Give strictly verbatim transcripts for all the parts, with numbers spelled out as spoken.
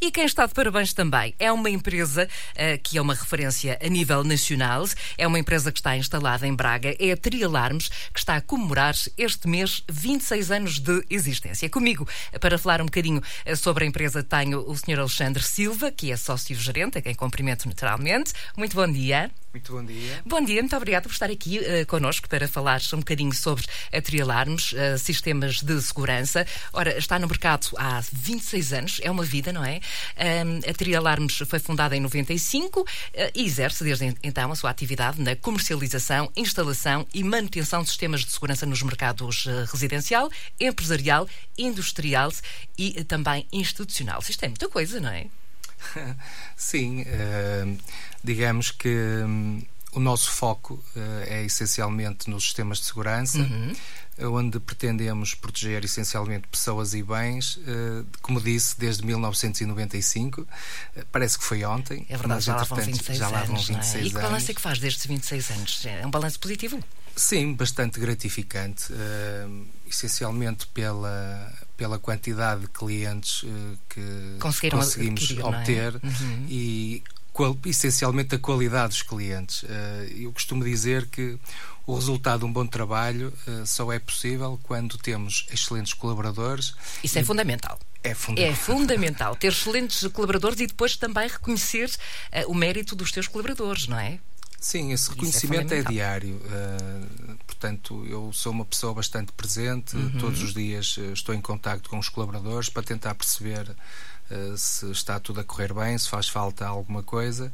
E quem está de parabéns também é uma empresa uh, que é uma referência a nível nacional, é uma empresa que está instalada em Braga, é a Trialarmes, que está a comemorar este mês vinte e seis anos de existência. Comigo, para falar um bocadinho sobre a empresa, tenho o senhor Alexandre Silva, que é sócio-gerente, a quem cumprimento naturalmente. Muito bom dia. Muito bom dia. Bom dia, muito obrigada por estar aqui uh, connosco para falar um bocadinho sobre a Trialarmes, uh, sistemas de segurança. Ora, está no mercado há vinte e seis anos, é uma vida, não é? Um, a Trialarmes foi fundada em noventa e cinco uh, e exerce desde então a sua atividade na comercialização, instalação e manutenção de sistemas de segurança nos mercados uh, residencial, empresarial, industrial e uh, também institucional. Isto é muita coisa, não é? Sim, uh, digamos que um, o nosso foco uh, é essencialmente nos sistemas de segurança, uhum. onde pretendemos proteger essencialmente pessoas e bens, uh, como disse, desde mil novecentos e noventa e cinco. Uh, parece que foi ontem. É verdade, mas, já lá vão vinte e seis já lá vão anos. vinte e seis é? E que anos. balanço é que faz destes vinte e seis anos? É um balanço positivo? Sim, bastante gratificante, uh, essencialmente pela, pela quantidade de clientes uh, que Conseguiram conseguimos adquirir, obter, não é? Uhum. e qual, essencialmente a qualidade dos clientes. Uh, eu costumo dizer que o resultado de um bom trabalho uh, só é possível quando temos excelentes colaboradores. Isso é fundamental. É fundamental. É fundamental ter excelentes colaboradores e depois também reconhecer uh, o mérito dos teus colaboradores, não é? Sim, esse reconhecimento é, é diário. Uh, portanto, eu sou uma pessoa bastante presente. Uhum. Todos os dias uh, estou em contacto com os colaboradores para tentar perceber uh, se está tudo a correr bem, se faz falta alguma coisa.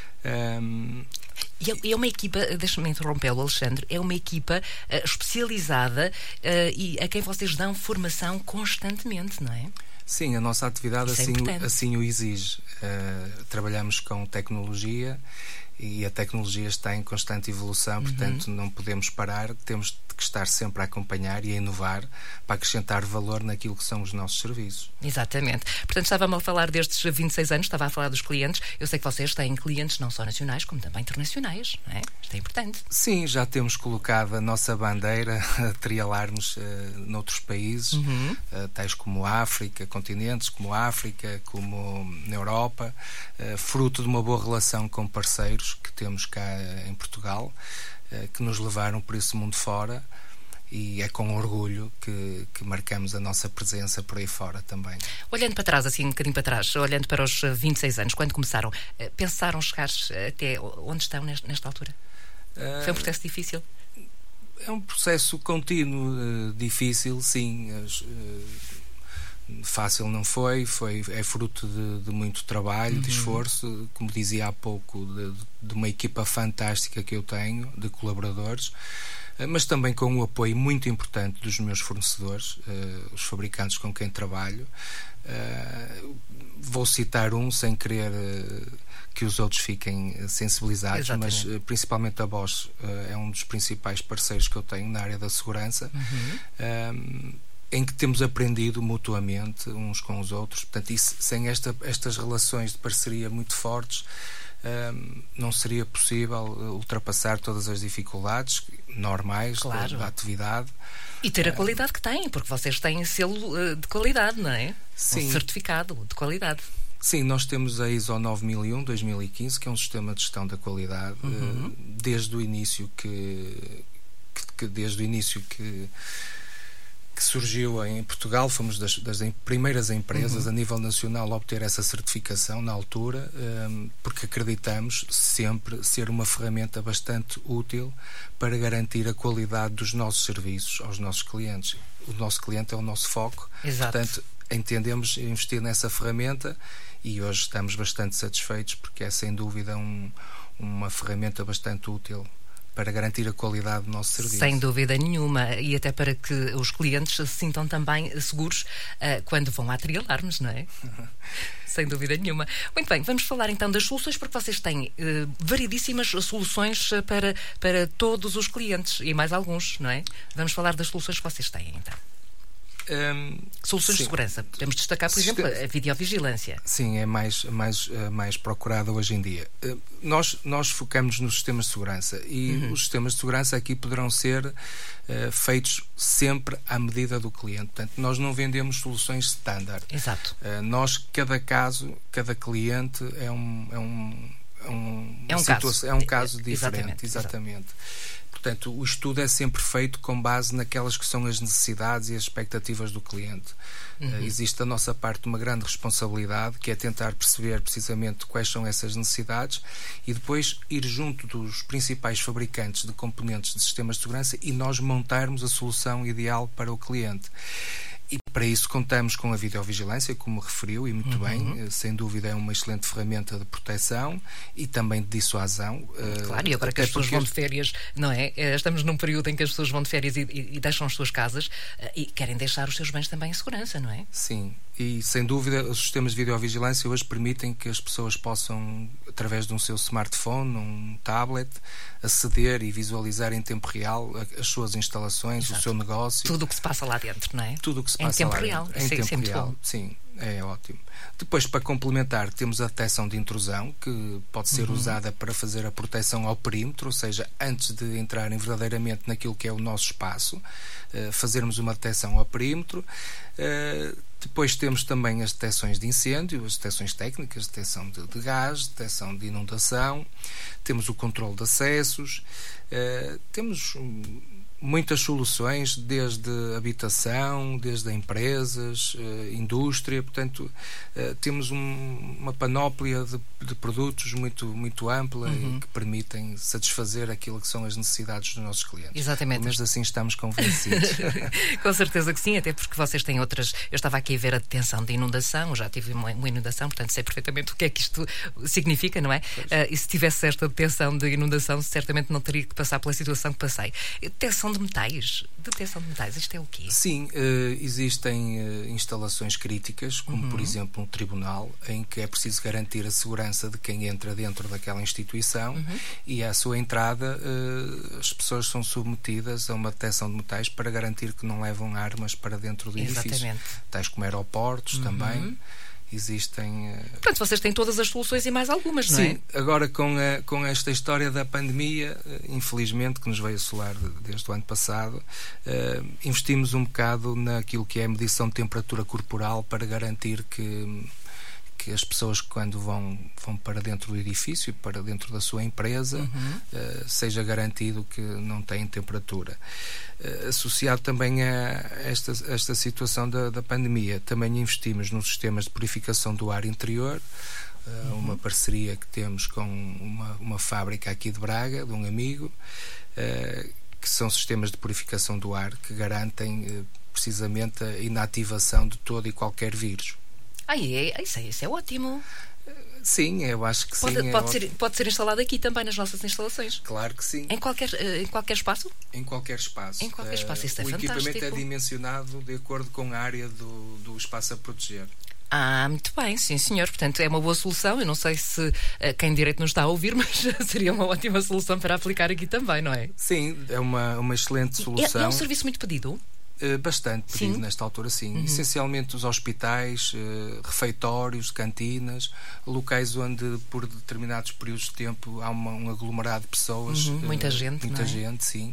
Um... E é uma equipa, deixa-me interrompê-lo, Alexandre, é uma equipa uh, especializada uh, e a quem vocês dão formação constantemente, não é? Sim, a nossa atividade assim, é assim o exige. Uh, trabalhamos com tecnologia e a tecnologia está em constante evolução, portanto uhum. não podemos parar, temos que estar sempre a acompanhar e a inovar para acrescentar valor naquilo que são os nossos serviços. Exatamente. Portanto, estava-me a falar destes vinte e seis anos, estava a falar dos clientes. Eu sei que vocês têm clientes não só nacionais, como também internacionais, não é? Isto é importante. Sim, já temos colocado a nossa bandeira a Trialarmes uh, noutros países, uhum. uh, tais como a África, continentes como a África, como na Europa, uh, fruto de uma boa relação com parceiros que temos cá em Portugal, que nos levaram por esse mundo fora, e é com orgulho que, que marcamos a nossa presença por aí fora também. Olhando para trás, assim um bocadinho para trás, olhando para os vinte e seis anos, quando começaram, pensaram chegar até onde estão nesta, nesta altura? Uh, Foi um processo difícil? É um processo contínuo, uh, difícil, sim. Uh, Fácil não foi, foi é fruto de, de muito trabalho, uhum. de esforço, como dizia há pouco, de, de uma equipa fantástica que eu tenho, de colaboradores, mas também com o apoio muito importante dos meus fornecedores, uh, os fabricantes com quem trabalho. Uh, vou citar um sem querer uh, que os outros fiquem sensibilizados. Exatamente. Mas uh, principalmente a Bosch uh, é um dos principais parceiros que eu tenho na área da segurança. Uhum. Uh, em que temos aprendido mutuamente uns com os outros. Portanto, isso, sem esta, estas relações de parceria muito fortes, um, não seria possível ultrapassar todas as dificuldades normais, claro, da, da atividade. E ter a qualidade que têm, porque vocês têm selo uh, de qualidade, não é? Sim. Um certificado de qualidade. Sim, nós temos a I S O nove mil e um dois mil e quinze, que é um sistema de gestão da qualidade, uhum. uh, desde o início que, que, que desde o início que que surgiu em Portugal, fomos das, das primeiras empresas uhum. a nível nacional a obter essa certificação na altura, um, porque acreditamos sempre ser uma ferramenta bastante útil para garantir a qualidade dos nossos serviços aos nossos clientes. O nosso cliente é o nosso foco. Exato. Portanto, entendemos investir nessa ferramenta e hoje estamos bastante satisfeitos, porque é sem dúvida um, uma ferramenta bastante útil para garantir a qualidade do nosso serviço. Sem dúvida nenhuma, e até para que os clientes se sintam também seguros uh, quando vão à Trialarmes, não é? Sem dúvida nenhuma. Muito bem, vamos falar então das soluções, porque vocês têm uh, variedíssimas soluções para, para todos os clientes, e mais alguns, não é? Vamos falar das soluções que vocês têm, então. Um, Soluções sim. de segurança. Podemos destacar, por exemplo, a videovigilância. Sim, é mais, mais, mais procurada hoje em dia. Uh, nós, nós focamos nos sistemas de segurança e uhum. os sistemas de segurança aqui poderão ser uh, feitos sempre à medida do cliente. Portanto, nós não vendemos soluções standard. Exato. Uh, nós, cada caso, cada cliente é um, é um, é um, é um caso, é um caso diferente. Exatamente. Exatamente. Portanto, o estudo é sempre feito com base naquelas que são as necessidades e as expectativas do cliente. Uhum. Uh, existe da nossa parte uma grande responsabilidade, que é tentar perceber precisamente quais são essas necessidades e depois ir junto dos principais fabricantes de componentes de sistemas de segurança e nós montarmos a solução ideal para o cliente. E para isso contamos com a videovigilância, como referiu, e muito uhum. bem, sem dúvida é uma excelente ferramenta de proteção e também de dissuasão. Claro, e agora que as pessoas porque... vão de férias, não é? Estamos num período em que as pessoas vão de férias e, e, e deixam as suas casas e querem deixar os seus bens também em segurança, não é? Sim, e sem dúvida os sistemas de videovigilância hoje permitem que as pessoas possam, através de um seu smartphone, um tablet, aceder e visualizar em tempo real as suas instalações, Exato. O seu negócio. Tudo o que se passa lá dentro, não é? Tudo o que se em passa tempo lá real. dentro. Em Sim, tempo sim, real, sim. É ótimo. Depois, para complementar, temos a detecção de intrusão, que pode ser uhum. usada para fazer a proteção ao perímetro, ou seja, antes de entrarem verdadeiramente naquilo que é o nosso espaço, uh, fazermos uma detecção ao perímetro. Uh, depois temos também as detecções de incêndio, as detecções técnicas, detecção de, de gás, detecção de inundação, temos o controle de acessos, uh, temos muitas soluções, desde habitação, desde empresas, uh, indústria, portanto uh, temos um, uma panóplia de, de produtos muito, muito ampla uhum. e que permitem satisfazer aquilo que são as necessidades dos nossos clientes. Exatamente. Pelo menos assim estamos convencidos. Com certeza que sim, até porque vocês têm outras... Eu estava aqui a ver a detecção de inundação, já tive uma, uma inundação, portanto sei perfeitamente o que é que isto significa, não é? Uh, e se tivesse esta detecção de inundação, certamente não teria que passar pela situação que passei. Detecção de metais. Detecção de metais, isto é o quê? Sim, uh, existem uh, instalações críticas, como uhum. por exemplo um tribunal, em que é preciso garantir a segurança de quem entra dentro daquela instituição uhum. e à sua entrada uh, as pessoas são submetidas a uma detecção de metais para garantir que não levam armas para dentro do edifício. Exatamente. Tais como aeroportos uhum. também. Existem... Uh... Portanto, vocês têm todas as soluções e mais algumas, não Sim, é? Sim, agora com, a, com esta história da pandemia, uh, infelizmente, que nos veio assolar desde o ano passado, uh, investimos um bocado naquilo que é a medição de temperatura corporal para garantir que, que as pessoas, quando vão, vão para dentro do edifício, para dentro da sua empresa, uhum. uh, seja garantido que não têm temperatura. Uh, associado também a esta, esta situação da, da pandemia, também investimos nos sistemas de purificação do ar interior, uh, uhum. uma parceria que temos com uma, uma fábrica aqui de Braga, de um amigo, uh, que são sistemas de purificação do ar que garantem uh, precisamente a inativação de todo e qualquer vírus. Ah, é? Isso é, isso é ótimo. Sim, eu acho que pode, sim. Pode, é ser, pode ser instalado aqui também nas nossas instalações? Claro que sim. Em qualquer, em qualquer espaço? Em qualquer espaço. Em qualquer espaço, isso é o fantástico. O equipamento é dimensionado de acordo com a área do, do espaço a proteger. Ah, muito bem, sim senhor. Portanto, é uma boa solução. Eu não sei se uh, quem direito nos está a ouvir, mas seria uma ótima solução para aplicar aqui também, não é? Sim, é uma, uma excelente solução. É, é um serviço muito pedido? Uh, bastante pedido, sim. Nesta altura, sim. Uhum. Essencialmente os hospitais, uh, refeitórios, cantinas, locais onde por determinados períodos de tempo há uma, um aglomerado de pessoas. Uhum. Muita uh, gente, Muita não é? gente, sim.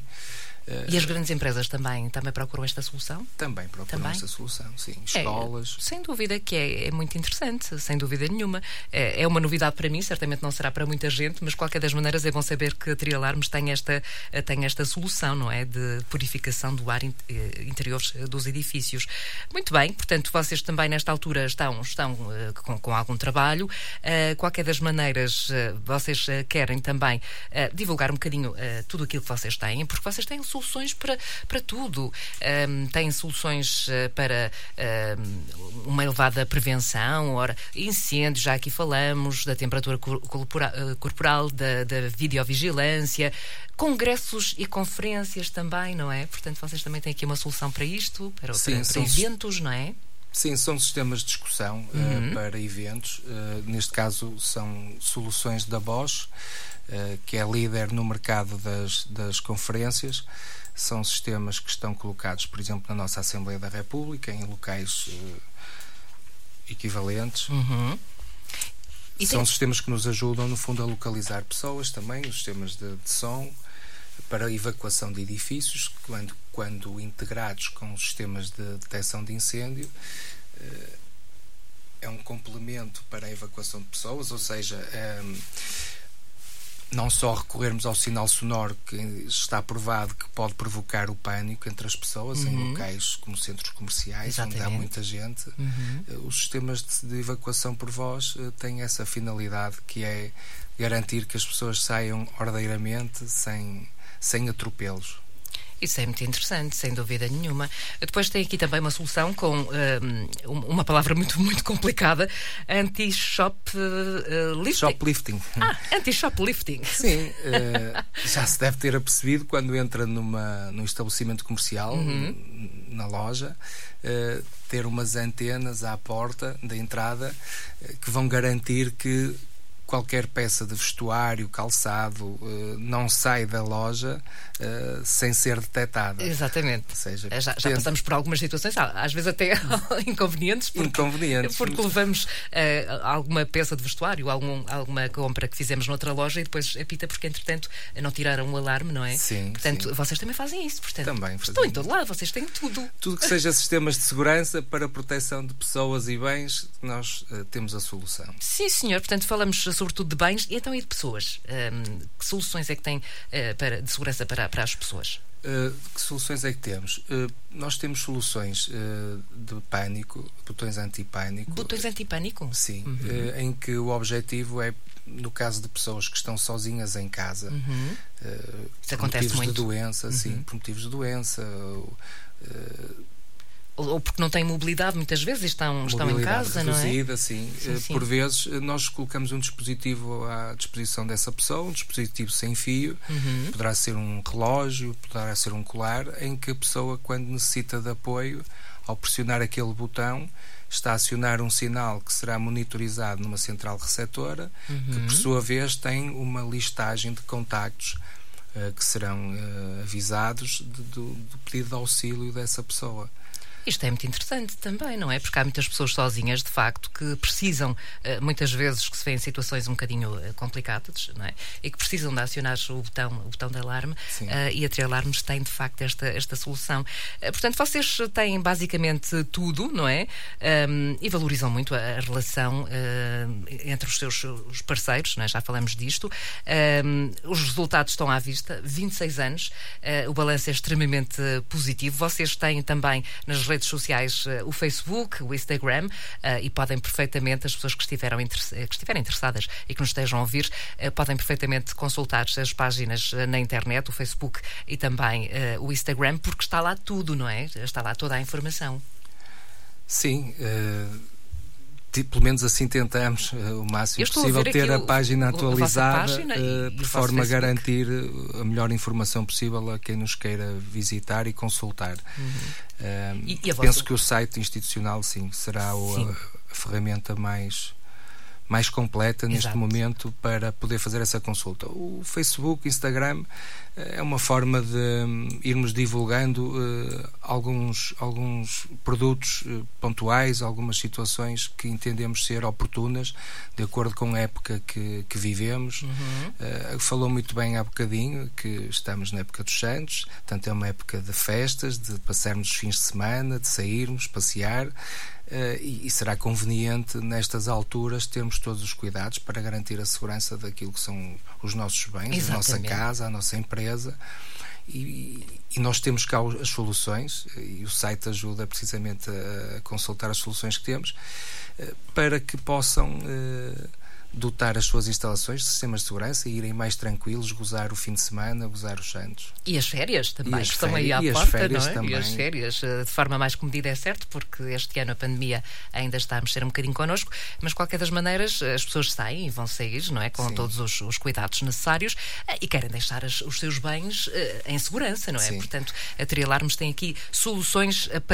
E as grandes empresas também, também procuram esta solução? Também procuram também? esta solução, sim. Escolas. É, sem dúvida que é, é muito interessante, sem dúvida nenhuma. É, é uma novidade para mim, certamente não será para muita gente, mas de qualquer das maneiras é bom saber que a Trialarmes tem esta, tem esta solução, não é? De purificação do ar interior dos edifícios. Muito bem, portanto, vocês também nesta altura estão, estão uh, com, com algum trabalho. Uh, qualquer das maneiras, uh, vocês uh, querem também uh, divulgar um bocadinho uh, tudo aquilo que vocês têm, porque vocês têm soluções para, para tudo. Um, têm soluções uh, para um, uma elevada prevenção, ora, incêndios, já aqui falamos, da temperatura corpora, uh, corporal, da, da videovigilância, congressos e conferências também, não é? Portanto, vocês também têm aqui uma solução para isto, para, Sim, para, para eventos, não é? Sim, são sistemas de discussão uhum. uh, para eventos. Uh, neste caso, são soluções da Bosch, uh, que é líder no mercado das, das conferências. São sistemas que estão colocados, por exemplo, na nossa Assembleia da República, em locais uh, equivalentes. Uhum. E são tem... sistemas que nos ajudam, no fundo, a localizar pessoas também, os sistemas de, de som, para a evacuação de edifícios, quando, quando integrados com os sistemas de detecção de incêndio, é um complemento para a evacuação de pessoas, ou seja, é, não só recorrermos ao sinal sonoro, que está provado que pode provocar o pânico entre as pessoas, uhum. em locais como centros comerciais, Exatamente. Onde há muita gente. Uhum. Os sistemas de, de evacuação por voz têm essa finalidade, que é garantir que as pessoas saiam ordeiramente, sem, sem atropelos. Isso é muito interessante, sem dúvida nenhuma. Depois tem aqui também uma solução com um, uma palavra muito, muito complicada, anti-shop uh, lifting. Shoplifting. Ah, anti-shoplifting. Sim, uh, já se deve ter apercebido quando entra numa, num estabelecimento comercial, uhum. na loja, uh, ter umas antenas à porta da entrada uh, que vão garantir que qualquer peça de vestuário, calçado, uh, não sai da loja uh, sem ser detectada. Exatamente. Ou seja, já, já passamos por algumas situações, às vezes até inconvenientes, porque, inconvenientes. porque levamos uh, alguma peça de vestuário, algum, alguma compra que fizemos noutra loja e depois apita porque, entretanto, não tiraram o alarme, não é? Sim. Portanto, sim. vocês também fazem isso. Portanto, também estão em todo lado, vocês têm tudo. Tudo que seja sistemas de segurança para a proteção de pessoas e bens, nós uh, temos a solução. Sim, senhor. Portanto, falamos sobretudo de bens e então e de pessoas. Um, que soluções é que tem uh, para, de segurança para, para as pessoas? Uh, que soluções é que temos? Uh, nós temos soluções uh, de pânico, botões anti-pânico. Botões anti-pânico? Sim, uhum. uh, em que o objetivo é, no caso de pessoas que estão sozinhas em casa, uhum. uh, Isso por motivos muito. de doença, uhum. sim, por motivos de doença, uh, ou porque não têm mobilidade, muitas vezes estão, estão em casa, reduzida, não é? Sim. Sim, sim. Por vezes nós colocamos um dispositivo à disposição dessa pessoa, um dispositivo sem fio, uhum. poderá ser um relógio, poderá ser um colar, em que a pessoa, quando necessita de apoio, ao pressionar aquele botão, está a acionar um sinal que será monitorizado numa central receptora, uhum. que por sua vez tem uma listagem de contactos uh, que serão uh, avisados de, do, do pedido de auxílio dessa pessoa. Isto é muito interessante também, não é? Porque há muitas pessoas sozinhas, de facto, que precisam, muitas vezes, que se vêem em situações um bocadinho complicadas, não é? E que precisam de acionar o botão, o botão de alarme, uh, e a Trialarmes tem, de facto, esta, esta solução. Uh, portanto, vocês têm basicamente tudo, não é? Um, e valorizam muito a, a relação uh, entre os seus os parceiros, não é? Já falamos disto. Um, os resultados estão à vista, vinte e seis anos, uh, o balanço é extremamente positivo. Vocês têm também nas redes sociais, uh, o Facebook, o Instagram, uh, e podem perfeitamente, as pessoas que, estiveram interess- que estiverem interessadas e que nos estejam a ouvir, uh, podem perfeitamente consultar as páginas uh, na internet, o Facebook e também uh, o Instagram, porque está lá tudo, não é? Está lá toda a informação. Sim, uh... pelo menos assim tentamos uh, o máximo possível ter a página o, atualizada, página uh, e, por forma a garantir a melhor informação possível a quem nos queira visitar e consultar. Uhum. Uh, e, e penso vossa... que o site institucional, sim, será o, sim. A, a ferramenta mais, mais completa neste Exato. Momento para poder fazer essa consulta. O Facebook, Instagram é uma forma de um, irmos divulgando uh, alguns, alguns produtos uh, pontuais, algumas situações que entendemos ser oportunas de acordo com a época que, que vivemos. Uhum. Uh, falou muito bem há bocadinho que estamos na época dos Santos, portanto é uma época de festas, de passarmos os fins de semana, de sairmos, passear. Uh, e, e será conveniente nestas alturas termos todos os cuidados para garantir a segurança daquilo que são os nossos bens, Exatamente. A nossa casa, a nossa empresa, e, e nós temos cá as soluções, e o site ajuda precisamente a consultar as soluções que temos, uh, para que possam uh, dotar as suas instalações de sistemas de segurança e irem mais tranquilos, gozar o fim de semana, gozar os Santos. E as férias também, as que estão férias, aí à e porta, as férias não é? Também. E as férias, de forma mais comedida, é certo, porque este ano a pandemia ainda está a mexer um bocadinho connosco, mas, de qualquer das maneiras, as pessoas saem e vão sair, não é? Com Sim. todos os, os cuidados necessários, e querem deixar as, os seus bens uh, em segurança, não é? Sim. Portanto, a Trialarmes tem aqui soluções para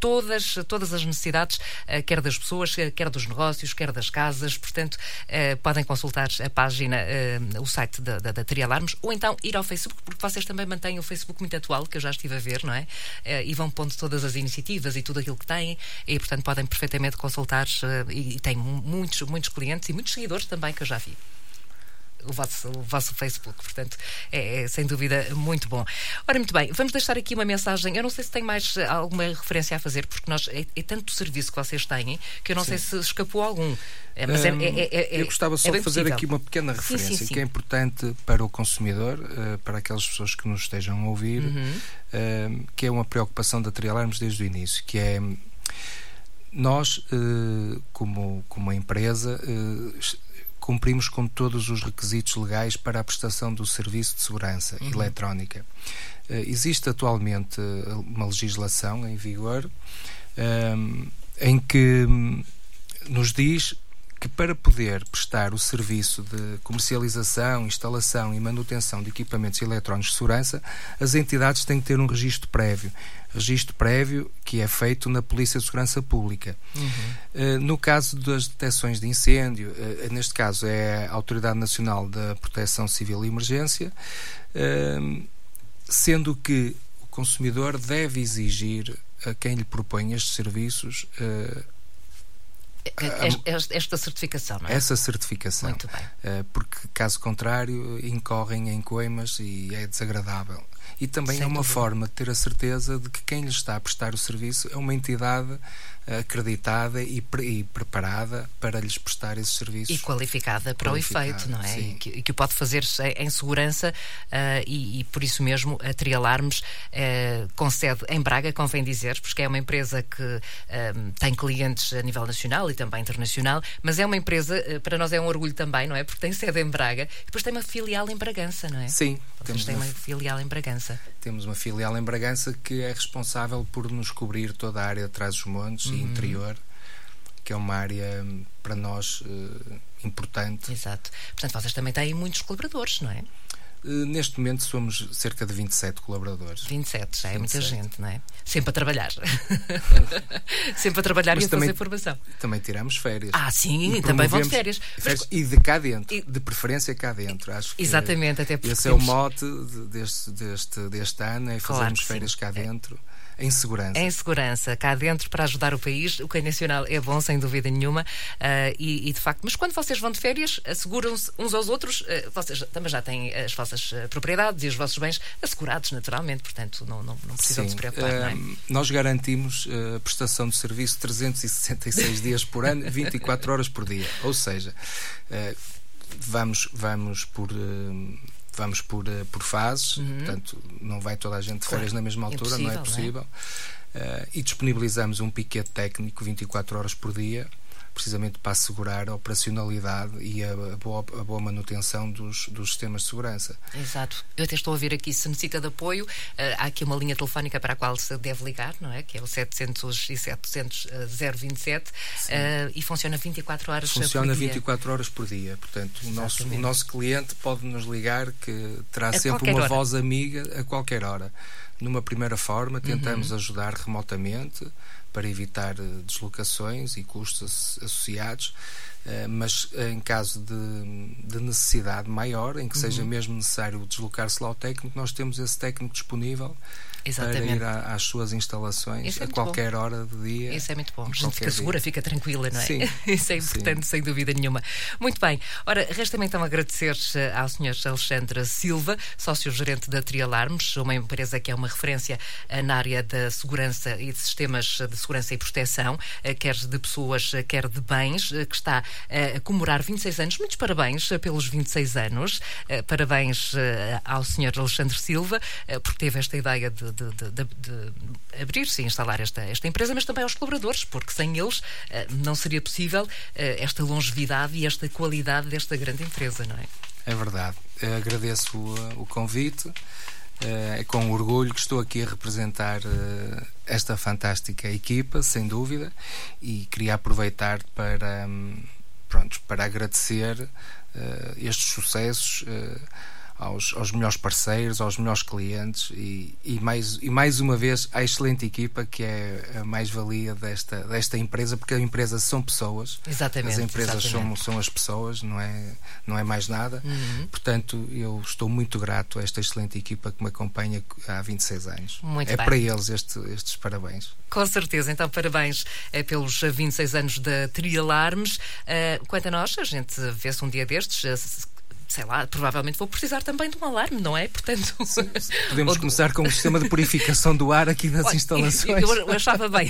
todas, todas as necessidades, uh, quer das pessoas, quer dos negócios, quer das casas. Portanto, uh, podem consultar a página, uh, o site da, da, da Trialarmes, ou então ir ao Facebook, porque vocês também mantêm o Facebook muito atual, que eu já estive a ver, não é? Uh, e vão pondo todas as iniciativas e tudo aquilo que têm, e portanto podem perfeitamente consultar, uh, e, e têm muitos, muitos clientes e muitos seguidores também, que eu já vi. O vosso, o vosso Facebook, portanto, é, é sem dúvida muito bom. Ora, muito bem, vamos deixar aqui uma mensagem. Eu não sei se tem mais alguma referência a fazer, porque nós, é, é tanto serviço que vocês têm que eu não Sim. sei se escapou algum. É, mas um, é, é, é, eu gostava só é de fazer possível. aqui uma pequena referência, sim, sim, sim. que é importante para o consumidor, uh, para aquelas pessoas que nos estejam a ouvir, uhum. uh, que é uma preocupação da Trialarmes desde o início, que é nós, uh, como, como uma empresa, uh, cumprimos com todos os requisitos legais para a prestação do serviço de segurança uhum. eletrónica. Uh, existe atualmente uma legislação em vigor um, em que um, nos diz que para poder prestar o serviço de comercialização, instalação e manutenção de equipamentos eletrónicos de segurança, as entidades têm que ter um registro prévio. Registro prévio que é feito na Polícia de Segurança Pública. Uhum. Uh, no caso das detecções de incêndio, uh, neste caso é a Autoridade Nacional da Proteção Civil e Emergência, uh, sendo que o consumidor deve exigir a quem lhe propõe estes serviços uh, Esta, esta certificação, não é? Essa certificação. Muito bem. Porque, caso contrário, incorrem em coimas e é desagradável. E também Sem é uma dúvida. forma de ter a certeza de que quem lhe está a prestar o serviço é uma entidade acreditada e, pre- e preparada para lhes prestar esses serviços. E qualificada para qualificada, o efeito, não é? E que, e que o pode fazer em segurança uh, e, e por isso mesmo a Trialarmes uh, com sede em Braga, convém dizer, porque é uma empresa que uh, tem clientes a nível nacional e também internacional, mas é uma empresa, uh, para nós é um orgulho também, não é? Porque tem sede em Braga e depois tem uma filial em Bragança, não é? Sim. Vocês têm uma filial em Bragança. Temos uma filial em Bragança que é responsável por nos cobrir toda a área de Trás-os-Montes uhum. e interior, que é uma área para nós uh, importante. Exato. Portanto, vocês também têm muitos colaboradores, não é? Uh, neste momento somos cerca de vinte e sete colaboradores. vinte e sete, já é vinte e sete. Muita gente, não é? Sempre a trabalhar. Sempre a trabalhar Mas e a também, fazer formação. Também tiramos férias. Ah, sim, e também vão de férias. férias. Mas... E de cá dentro, e... de preferência cá dentro. Acho que Exatamente, até porque esse temos... é o mote deste, deste, deste ano, é fazermos claro férias cá dentro. É. Em segurança. Em segurança, cá dentro, para ajudar o país. O Cunho Nacional é bom, sem dúvida nenhuma. Uh, e, e, de facto, mas quando vocês vão de férias, asseguram-se uns aos outros. Uh, vocês também já têm as vossas uh, propriedades e os vossos bens assegurados, naturalmente. Portanto, não, não, não precisam Sim, de se preocupar, uh, não é? Nós garantimos a uh, prestação de serviço trezentos e sessenta e seis dias por ano, vinte e quatro horas por dia. Ou seja, uh, vamos, vamos por... Uh, Vamos por, por fases, uhum. portanto, não vai toda a gente de férias claro. na mesma altura, não é possível. Não é? Uh, e disponibilizamos um piquete técnico vinte e quatro horas por dia, precisamente para assegurar a operacionalidade e a, a, boa, a boa manutenção dos, dos sistemas de segurança. Exato. Eu até estou a ver aqui, se necessita de apoio, uh, há aqui uma linha telefónica para a qual se deve ligar, não é? Que é o setecentos e setecentos, zero vinte e sete, uh, e funciona vinte e quatro horas funciona por dia. vinte e quatro horas por dia. Portanto, o nosso, o nosso cliente pode nos ligar, que terá a sempre uma hora. voz amiga a qualquer hora. Numa primeira forma, tentamos uhum. ajudar remotamente para evitar deslocações e custos associados, mas em caso de, de necessidade maior, em que uhum. seja mesmo necessário deslocar-se lá ao técnico, nós temos esse técnico disponível Exatamente. para ir à, às suas instalações é a qualquer bom. hora do dia. Isso é muito bom. A gente fica segura, dia. fica tranquila, não é? Sim. Isso é importante, Sim. sem dúvida nenhuma. Muito bem. Ora, resta-me então agradecer ao senhor Alexandre Silva, sócio-gerente da Trialarmes, uma empresa que é uma referência na área da segurança e de sistemas de segurança e proteção, quer de pessoas, quer de bens, que está a comemorar vinte e seis anos. Muitos parabéns pelos vinte e seis anos. Parabéns ao senhor Alexandre Silva, porque teve esta ideia de De, de, de, de abrir-se e instalar esta, esta empresa, mas também aos colaboradores, porque sem eles uh, não seria possível uh, esta longevidade e esta qualidade desta grande empresa, não é? É verdade. Eu agradeço o, o convite. Uh, é com orgulho que estou aqui a representar uh, esta fantástica equipa, sem dúvida, e queria aproveitar para, um, pronto, para agradecer uh, estes sucessos uh, aos, aos melhores parceiros, aos melhores clientes e, e, mais, e mais uma vez à excelente equipa, que é a mais-valia desta, desta empresa, porque a empresa são pessoas. Exatamente. As empresas exatamente. São, são as pessoas, não é, não é mais nada. Uhum. Portanto, eu estou muito grato a esta excelente equipa que me acompanha há vinte e seis anos. Muito é bem. para eles este, estes parabéns. Com certeza. Então, parabéns eh, pelos vinte e seis anos da Trialarmes. Uh, quanto a nós, a gente vê-se um dia destes, uh, sei lá, provavelmente vou precisar também de um alarme, não é? Portanto, podemos começar com o sistema de purificação do ar aqui nas Olha, instalações. Eu, eu achava bem.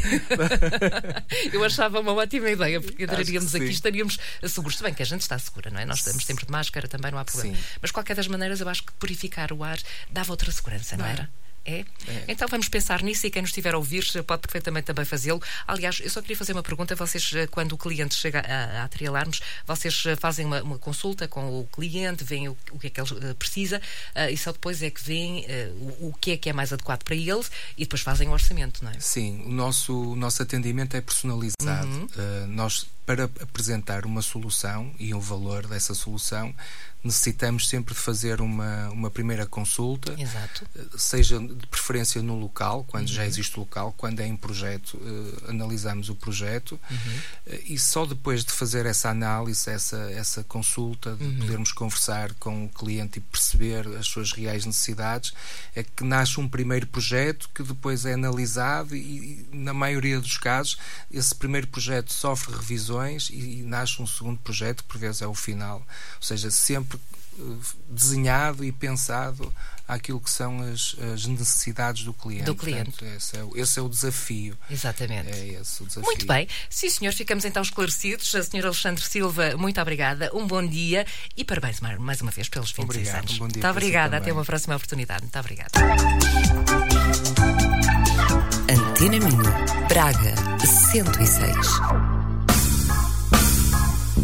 Eu achava uma ótima ideia, porque entraríamos aqui e estaríamos seguros. Se bem que a gente está segura, não é? Nós estamos sempre de máscara, também não há problema. Sim. Mas, de qualquer das maneiras, eu acho que purificar o ar dava outra segurança, não, não era? É? É? Então vamos pensar nisso, e quem nos estiver a ouvir pode perfeitamente também fazê-lo. Aliás, eu só queria fazer uma pergunta. Vocês, quando o cliente chega a, a Trialarmes, vocês fazem uma, uma consulta com o cliente, veem o, o que é que ele uh, precisa, uh, e só depois é que veem uh, o, o que é que é mais adequado para ele, e depois fazem o orçamento, não é? Sim, o nosso, o nosso atendimento é personalizado. Uhum. Uh, nós, para apresentar uma solução e um valor dessa solução, necessitamos sempre de fazer uma, uma primeira consulta. Exato. Seja de preferência no local, quando uhum. já existe local, quando é em projeto, uh, analisamos o projeto, uhum. uh, e só depois de fazer essa análise, essa, essa consulta, de uhum. podermos conversar com o cliente e perceber as suas reais necessidades, é que nasce um primeiro projeto que depois é analisado, e, e na maioria dos casos esse primeiro projeto sofre revisões e, e nasce um segundo projeto, que por vezes é o final. Ou seja, sempre desenhado e pensado àquilo que são as, as necessidades do cliente. Do cliente. Portanto, esse, é, esse é o desafio. Exatamente. É esse o desafio. Muito bem. Sim, senhor, ficamos então esclarecidos. A senhora Alexandre Silva, muito obrigada. Um bom dia e parabéns mais uma vez pelos vinte e seis Obrigado, anos. Um bom dia. Muito obrigada. Até uma próxima oportunidade. Muito obrigada. Antena Minho, Braga, cento e seis.